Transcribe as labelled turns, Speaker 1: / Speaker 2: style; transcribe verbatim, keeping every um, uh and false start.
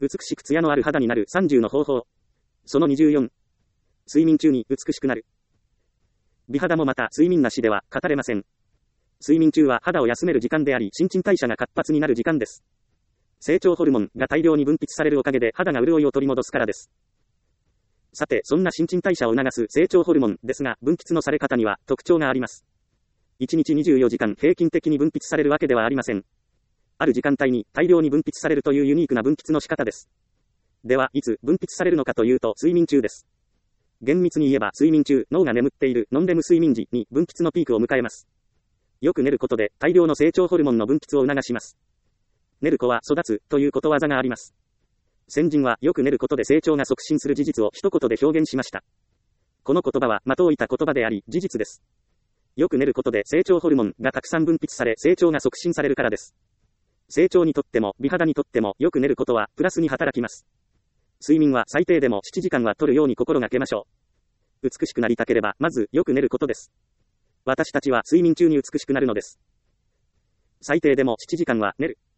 Speaker 1: 美しく艶のある肌になるさんじゅうの方法。そのにじゅうよん。睡眠中に美しくなる。美肌もまた睡眠なしでは語れません。睡眠中は肌を休める時間であり、新陳代謝が活発になる時間です。成長ホルモンが大量に分泌されるおかげで肌が潤いを取り戻すからです。さて、そんな新陳代謝を促す成長ホルモンですが、分泌のされ方には特徴があります。いちにちにじゅうよじかん平均的に分泌されるわけではありません。ある時間帯に大量に分泌されるというユニークな分泌の仕方です。では、いつ分泌されるのかというと、睡眠中です。厳密に言えば、睡眠中、脳が眠っているノンレム睡眠時に分泌のピークを迎えます。よく寝ることで大量の成長ホルモンの分泌を促します。寝る子は育つということわざがあります。先人はよく寝ることで成長が促進する事実を一言で表現しました。この言葉は的を射た言葉であり、事実です。よく寝ることで成長ホルモンがたくさん分泌され、成長が促進されるからです。成長にとっても美肌にとってもよく寝ることはプラスに働きます。睡眠は最低でもななじかんは取るように心がけましょう。美しくなりたければまずよく寝ることです。私たちは睡眠中に美しくなるのです。最低でもななじかんは寝る。